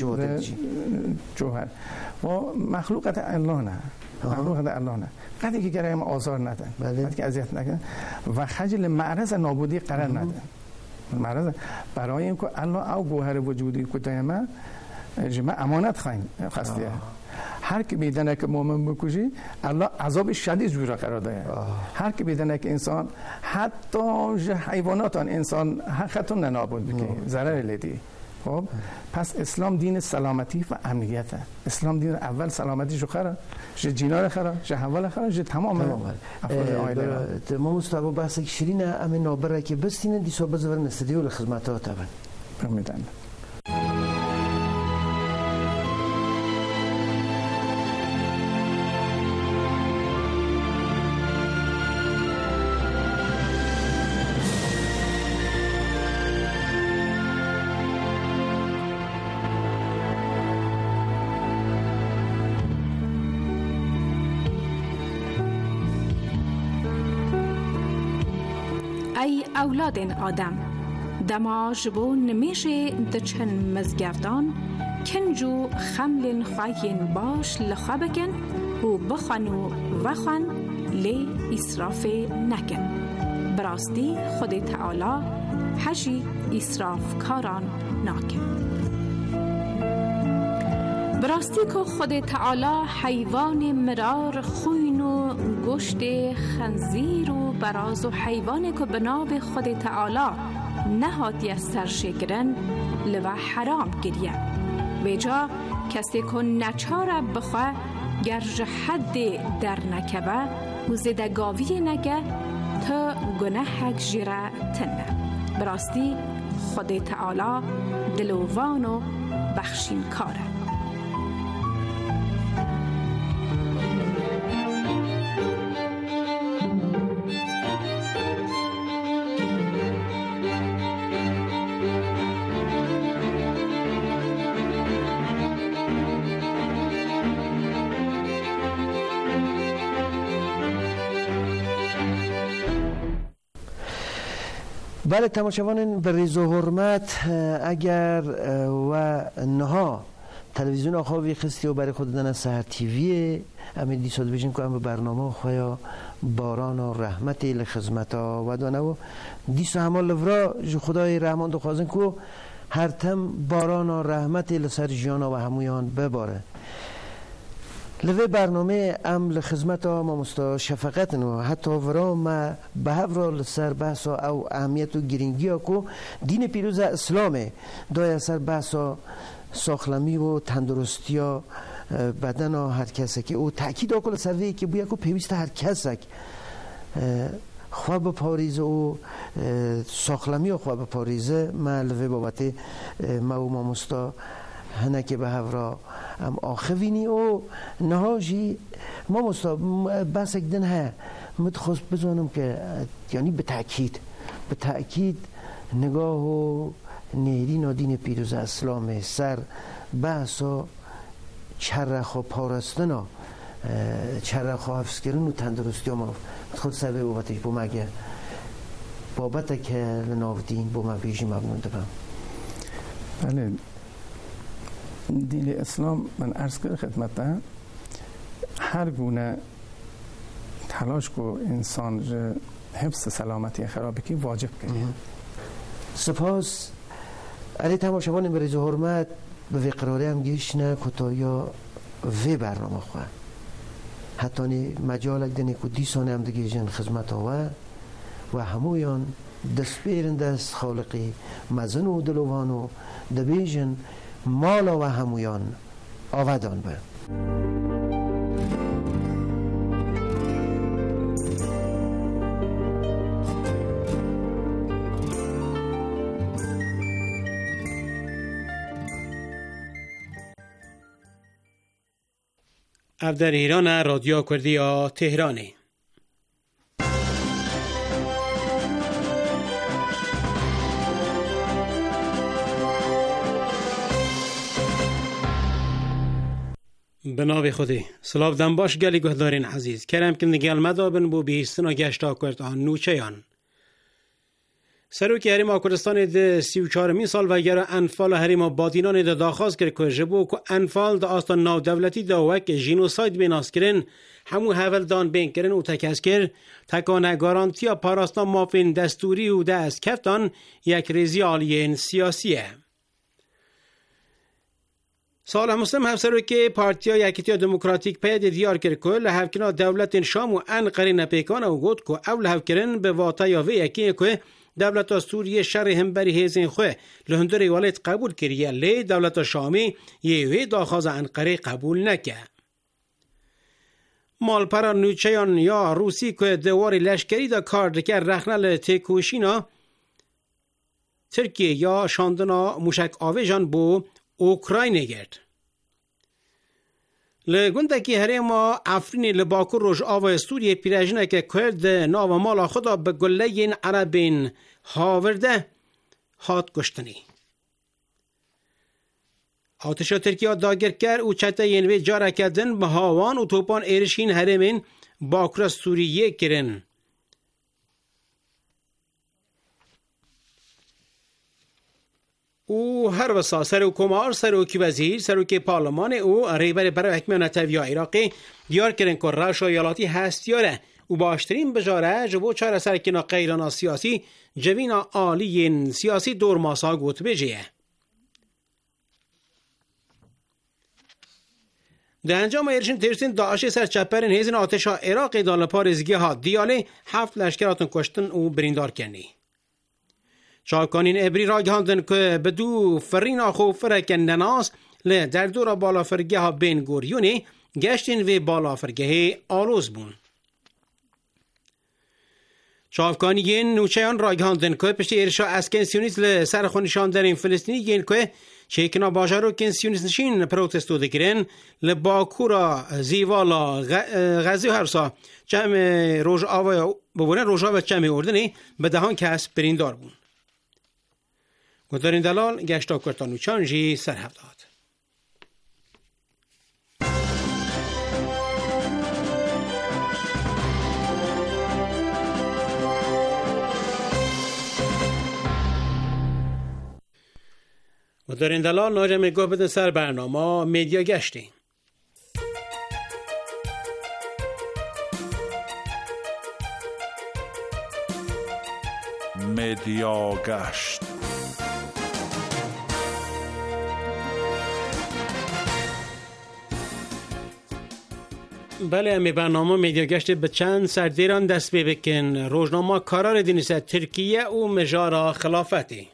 جوهر و مخلوقات الله نه مخلوقات الله نه قدی که گرایم آزار ندن بله. قدی که اذیت نکن و خجل معرض نابودی قرار ندن مرز برای اینکه الله او گوهر وجودی که دائما جمع امانت خواهیم خواستیه هر کی بیدنه که مومن بکشی الله عذاب شدید جورا قرار داده هر کی بیدنه که انسان حتی حیوانات انسان حقتون نابود بکنه ضرر لیدی خب پس اسلام دین سلامتی و امنیت اسلام دین اول سلامتی شو خره ج جینا خره ج حوال خره ج تمام افراد عائله ما مستقبل بحث شیرین امن نابره که بستین دی صبح زور استودیو لخدمتات تبن میدن ای اولاد آدم دماج بو نمیشه دچن مزگردان کنجو خملن خواهین باش لخوابکن و بخوانو وخوان لی اسراف نکن براستی خود تعالی حجی اسراف کاران ناکن. براستی که خود تعالی حیوان مرار خوین و گوشت خنزیر و براز و حیوان که بناب خود تعالی نهاتی از سرشگرن لوا حرام گریه و جا کسی که نچاره بخواه گرج حد در نکبه و زدگاوی نگه تا گناه جیره تنه. براستی خود تعالی دلوان و بخشین کاره. بله تماشاوان به ریز و حرمت، اگر و نها تلویزیون آخوی خستی و برای خود دن سهر تیویه امید دی ساد بجیم که هم به برنامه خویا باران و رحمتی لخزمتا و دانه و دیسو همه لورا جو خدای رحمان دو خوازن که هر تم باران و رحمتی لسر جیانا و همویان بباره. لوی برنامه ام لخزمتا ما مستا شفقت نو حتی ورا ما به هفرا لسر بحثا او اهمیت و گرینگی ها که دین پیروز اسلامه دای سر بحثا ساخلمی و تندرستی ها بدن ها هر کسی که او تأکید ها کل سروی که بویا که پیوست هر کسی خواب پاریزه و ساخلمی ها خواب پاریزه ما لوی بابت ما و ما مستا هنه که به هفرا ام آخوینی و نهاجی ما مستا بس یک دن ها متخواست بزنم که یعنی به تأکید به تأکید نگاه و نیرین و دین پیروز اسلام سر بحثا چرخ و پارستنا چرخ و حفظ کردن و تندرستی ما خود سر به بابتش بوم اگه بابت که لناو دین بوم بیجی مبنون دبم. بله دین اسلام من عرض کرد خدمت هر گونه تلاش کو انسان حفظ سلامتی خرابی که واجب کنه. سپاس علی تماشاوان بریز و حرمت به وی قراره هم گیشنه کتایا وی برنامه خواه حتی نی مجالک دنی که دیسانه هم دیگه جن خدمت ها و همویان دست بیرن دست خالقی مزن و دلوان و دبیجن مالا و همویان آودان به. در ایران رادیو کردی تهرانی. به نام خودی سلاف دم باش گلی گهدارین عزیز کرم که نگل مدابن بو بیستن و گشتا کرد آن نوچیان سروکی هریم کردستان ده سی و چهارمین سال و گر انفال هریم بادینان ده داخواست کرد که جبو که انفال ده آستان ناو دولتی ده وک جینوساید بیناس کرن همو هول دان بین کرن و تکس کرد تکانه گارانتیا پاراستا مافین دستوری و ده از کفتان یک ریزی آلیین سیاسیه. سال مسلم هفسرو که پارتیا یکیتیا دموکراتیک پید دیار کرد که لحفکنا دولت شام و انقری نپیکان و گود که اول لحفکرن به واتا یا وی یکی که دولت سوریه شر هم بری هیزین خواه لهندر والد قبول کریه لی دولت شامی یه وی داخواز انقره قبول نکه. مال پرا نوچیان یا روسی که دواری لشکری دا کار دکر رخنل تکوشینا ترکیه یا شاندنا موشک آویجان بو اوکراین گرد. لگونده که هرما افرین لباکو روش آوای سوریه پیرجنه که کرد ناو مالا خدا به گله این عربین هاورده هات گشتنی. آتش ترکیه داگر کرد و چطه اینوی جاره کردن به هاوان و توپان ایرشین هرمین باکر سوریه کرن. او هر وسا سروکمار سروکی وزیر سروکی پارلمان او ریبر برای حکم نتویا عراقی دیار کردن که راش ایالاتی هستیاره و باشترین بجاره جبو چار سرکینا قیرانا سیاسی جوینا آلی سیاسی دور ماسا گوت بجیه. در انجام ایرشین ترسین داعش سرچپرین هیزن آتشا عراق دان پارزگی ها دیاله هفت لشکراتون کشتن و بریندار کنی. چاکانین ابری را گهاندن که بدو فرین آخو فرک نناس ل در دورا بالا فرگه ها بین گوریونی گشتین و بالا فرگه آلوز بون. چاوکانیین نوچهان را گهاندن که پشتی ارشا از کنسیونیز ل سرخونشان در این فلسطینی گین که چیکنا باجارو کنسیونیز نشین پروتستو دکرن ل باکورا زیوالا غزی هرسا جمع روژ آوه ببونه روژ آوه جمع اردنی به دهان کس بریندار بون. گذارین دلال گشتا کرتانو چانجی سرهف داد. گذارین دلال ناجم گوه بدن سر برنامه میدیا گشتی. میدیا گشت. بله امی برنامه میدیا گشت به چند سردیران دست بکن. روزنامه کارار دینیسه ترکیه و مجارا خلافتی.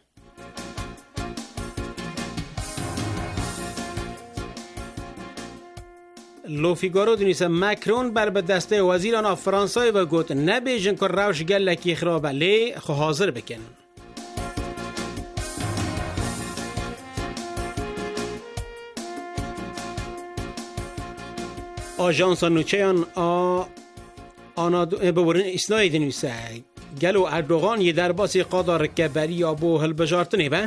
لو فیگارو دینیسه مکرون بر به دسته وزیران فرانسای و گوت نبیجن که روش گلکی خرابه لی خو حاضر بکن. آژانس نوچهان آنا ببرن اسنای دینیسه گلو اردوغان یه درباسی قادر که بری یا بو هل بجارتنی به؟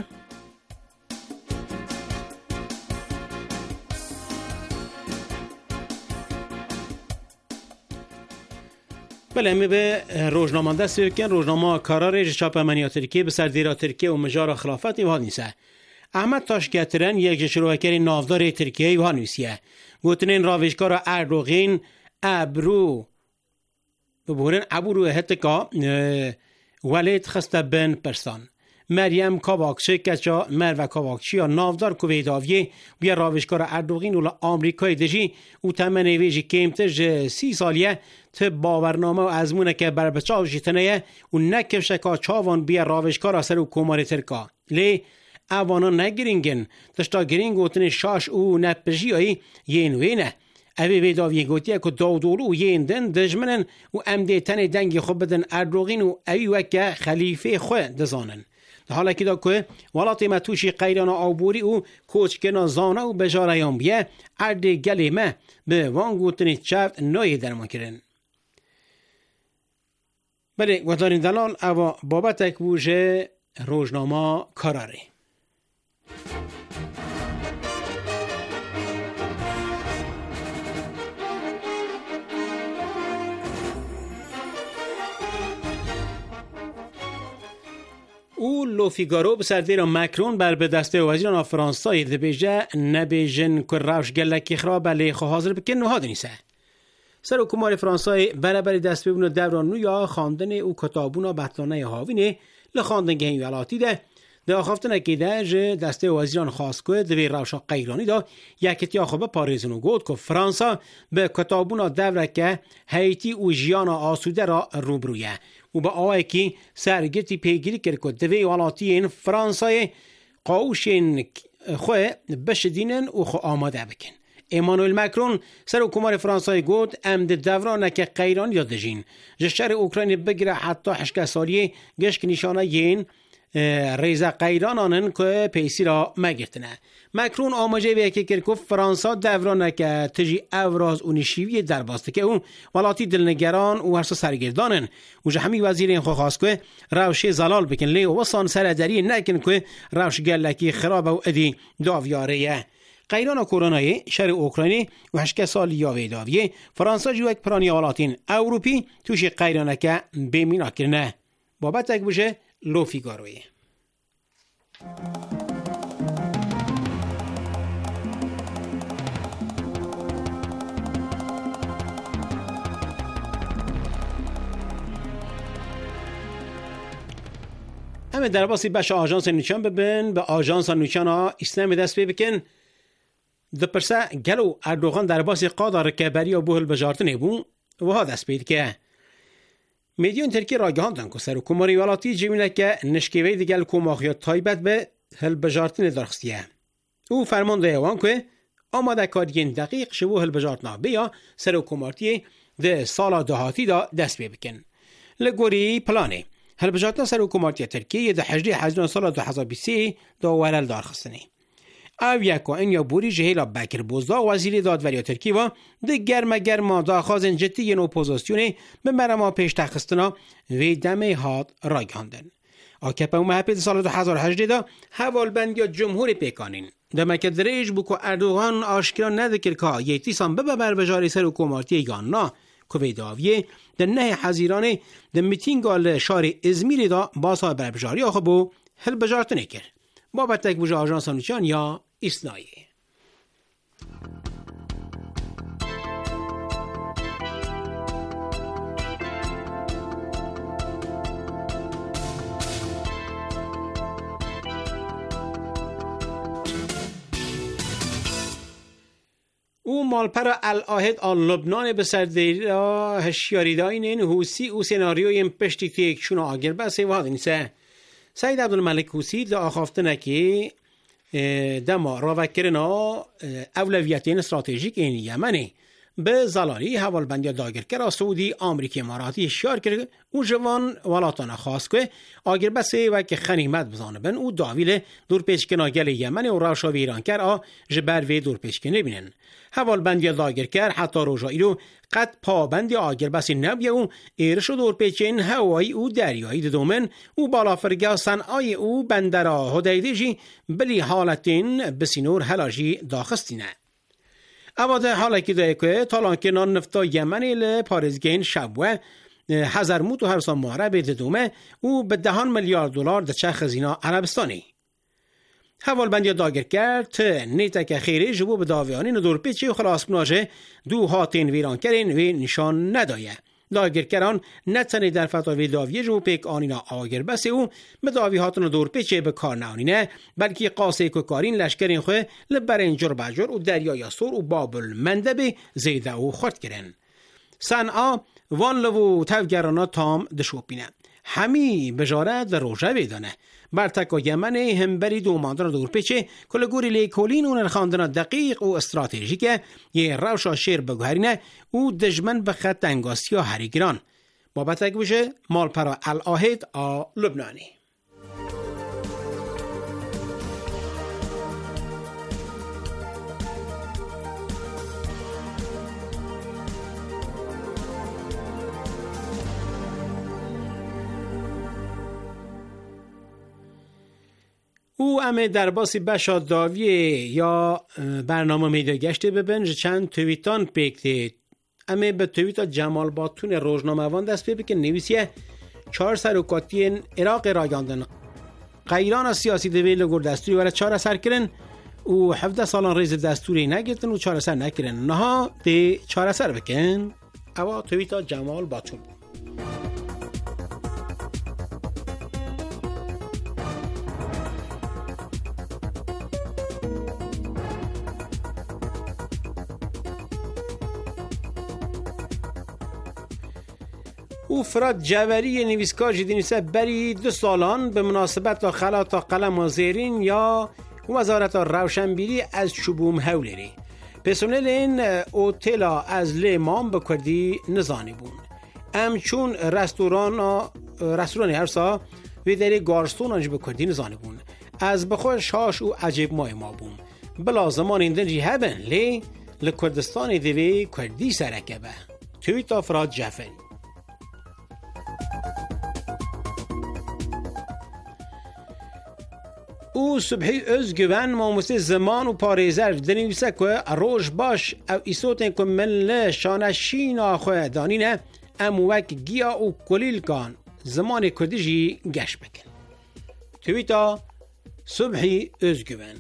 بله می به روزنامه دست بکن. روزنامه کارار چاپ امنیات ترکیه به سردیرا ترکیه و مجار خلافت ایوان نیسه. احمد تاشکترن یک شروعکر نافدار ترکیه ایوان نیسیه. گوتنین راویشکار اردوغین ابرو ببورن ابرو هتکا ولید خسته بن پرسان. مریم کاواکچه کچا مرو کاواکچی یا نافدار کویداویه بیا راویشکار اردوغین و آمریکای دجی و تمنه ویجی کمتر سی سالیه ته باورنامه و ازمونه که بر بچاو جیتنه و نکفشکا چاوان بیا راویشکار اثر و کوماری ترکا لی اوانا نگرینگن تشتا گرینگ وطن شاش او نپجی ای ین وینه اوی ویداوی گوتیه که داودولو ین دن دجمنن و امده تن دنگی خوب بدن اردوغین و اوی وکه خلیفه خواه دزانن. حالا که دا که ولاتی ما توشی قیران آبوری و کوچکنا زانه و بجاریان بیه ارد گلی ما به وانگوتنی چفت نای درمان کرن. بله گذارین دلال او بابت اکبوژه روزنامه کاراره. او لو فیگارو به سردیر مکرون بر به دسته وزیران فرانسای دبیجه نبیجن که روش گلکی خراب لی خو حاضر بکن و هادنی سه. سر حکومت فرانسای برابری دست ببونه دوران نویا خواندن او کتابونا بطلانه هاوینه لخواندن گهی ولاتی ده ده آخافتن که ده دسته وزیران خاص که دوی روشا قیرانی ده یکیتیا خوبه پاریزنو گود که فرانسا به کتابونا دوره که هیتی و جیانا آسوده را روبرویه و با آوه که سرگرتی پیگیری کرد که دوی ولاتی این فرانسای قاوشین خواه بشدینن و خو آماده بکن. ایمانوئل مکرون سر حکومت فرانسای گفت امد دورانه که قیران یاد دژین جشر اوکراین بگیره حتی هشت سالیه گشک نشانه یین ریزه قیرانانن که پیسی را مگرتنه. مکرون آماجه به که کرد فرانسا دورانه که تجی اوراز و نشیوی در باسته که اون ولاتی دلنگران و هرسا سرگردانن و جهمی وزیر این خو خواست که روش زلال بکن لی و وصان سردری نکن که روش گلکی خراب و ادی داویاره قیران کرونای شهر اوکراینی و هشت سال یاوی داویه فرانسا جوک پرانی ولاتین اوروپی توش قیرانه که بیمینا کرنه. بابت اک بوشه لو فیگاروی. اما در باسی بش آژانس نوچان ببین به آژانس نوچان ها اسلام دست بکن دپرسه گلو اردوغان در باسی قادر که بری و بوهل بجارتن بون و ها دست بید که میدیون ترکی را گهاندن که سر کماری والاتی جمیله که نشکیوی دیگل کماخیات تایبت به هل بجارتن درخستیه او فرمان دیوان که آماده کارگین دقیق شبو هل بجارتنا بیا سر کمارتی ده سالا دهاتی دا دست بکن لگوری پلانه هل بجارتنا سر کمارتی ترکیه ده حجری حزنان سال دو هزار و بیست دا ولل دارخستنی او یکو این یا بوری جهیلا بکر بوزدا وزیر دادوری ترکی و ده گرم گرم دا خازن جتی ین اپوزیسیونی به مرما پیش تخستنا و دمه هات را گاندن. آکپا و محپید سال دو هزار و هجده دا حوالبندی جمهور پیکانین. دمکه دریج بو که اردوغان آشکران ندکر که یتیسان ببر بجاری سر حکومتی گاننا که ویداویه ده نه حزیرانه ده میتینگال شار ازمیری دا باسا بر بجاری آخه بو هل بجارتنه کر. بابت تک بوجه آژانس نوچان یا اسنایی. او مالپر العاهد آل لبنان به سردیری هشیاریداین این حوسی او سناریوی پشتی تیکشون آگر بسه و هادینسه سید عبدالملک حوسی دا آخافتنه که دما راوکرنا اولویتین استراتژیک این یمنی به زلالی حوالبندی داگرکر سعودی آمریکی اماراتی شیار کرد او جوان ولاتان خاص که آگر بسه و که خنیمت بزانه بن او داویل دورپیچکنا گل یمن و راشا و ایران کر آ جبر و دورپیچکنه بینن حوالبندی داگرکر حتی روژایی رو قد پابندی آگر بسی نبیه او ایرش و دورپیچین هوایی او دریایی دومن او بالافرگاه صنعای او بندرا هدیده جی بلی حالتین بسینور هلاجی داخستینه اواده حالا که ده که تالان کنان نفتا یمنی لپارزگین شبوه حضرموت و هرسان محرب دومه او به دهان میلیارد دلار ده چه خزینه عربستانی حوالبندی داگر کرد ته نیتا که خیره جبو به داویانین و دورپیچی و خلاص کناجه دو هاتین ویران کرین و نشان ندایه داگر کران نتنی در فتاوی داویه جو پیک آنینا آگر بسی او به داوی هاتون دورپیچه به کار نانینه بلکه قاسه که کارین لشکرین خواه لبرین جر بجر و دریای سور و بابل مندبه زیده و خورد کرن صنعا وان لو توگرانا تام دشوپینه همی بجارت در روژه بیدانه بر تکا یمن هم بری دو ماندان دور پیچه کلگوری لیکولین اون خاندنا دقیق و استراتژیکه یه روشا شیر بگوهرینه او دجمن بخط انگاسیا هریگران بابت اگه بشه مال پرا العاهد آ لبنانی او امه در باسی بشا داویه یا برنامه میده گشته ببین چند تویتان پیکته امه به تویتا جمال باتون روزنامه وان دست ببین که نویسیه چهار سروکاتین عراق رایاندن غیران سیاسی دویل گور دستوری ولی چهار سر کرن و هفده سالان ریز دستوری نگرتن و چهار سر نکرن نها دی چهار سر بکن اوا تویتا جمال باتون او فراد جوری نویسکار جدینیسه بری دو سالان به مناسبت خلات قلم و زیرین یا وزارت روشنبیری از چوبوم هولری پرسنل این اوتلا از لیمان به کردی نزانی بون ام چون رستوران رستوران هرسا و دری گارستون آنج به کردی نزانی بون از بخور شاش و عجیب مای ما بون بلا زمان این دنجی هبن لی لکردستان دوی کردی سرکبه تویت افراد جفن او صبحی özgüven ماموسه زمان و پاریزر دنیویسه که روش باش او ایسوتن که مل شانشین آخوه دانینه اموک گیا و کلیل کان زمان کردیجی گشت بکن تویتا صبحی özgüven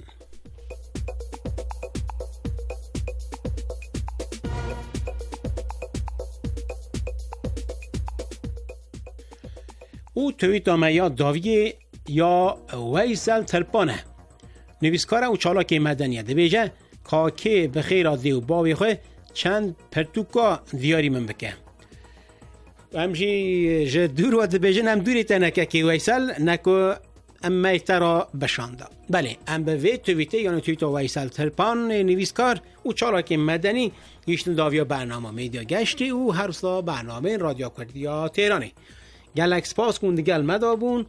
او تویتا میا داویه یا ویسل تلپانه نویسکار و چالاک مدنیه دبیجه که به خیر آدی و باوی خواه چند پرتوکا دیاری من بکه همچی جه دور و دبیجه نم دوری تنکه که ویسل نکو اما ترا بشانده. بله ام به وی تویته یعنی تویته ویسل تلپان نویسکار و چالاک مدنی گیشتن داویا برنامه میدیا گشتی و هر سا برنامه رادیو کردیا تهرانی گلکس پاس کند گل مدابون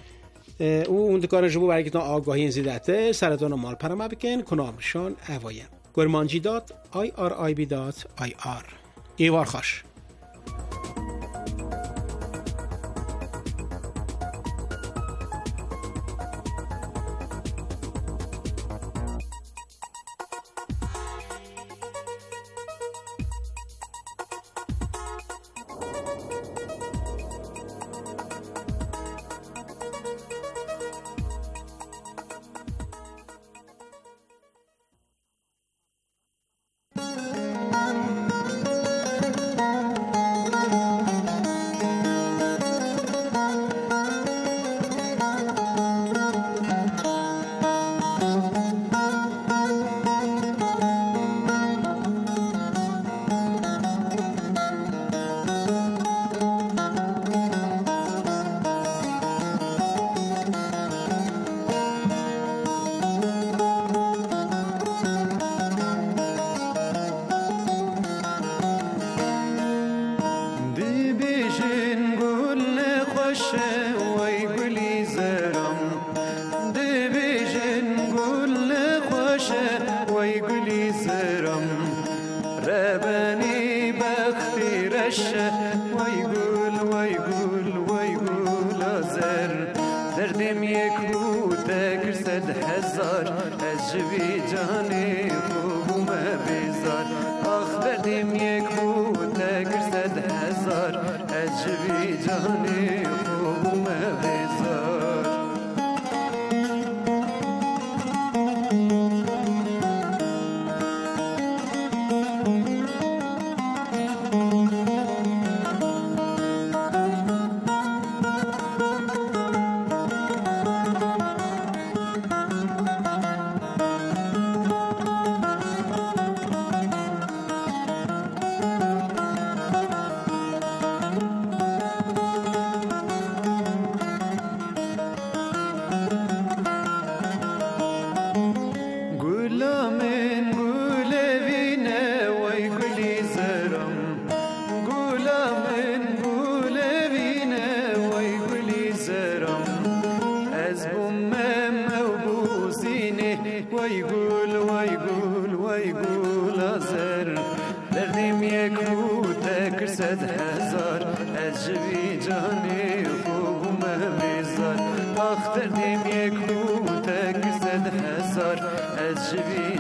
او اون دکار جبو برای کتان آگاهی این زیدته سرطان مال پرمه بکن کنامشان اوایم گرمانجی دات آی آر آی بی دات آی آر ایوار خوش آخ دردیم یک بوده که صد هزار از جوی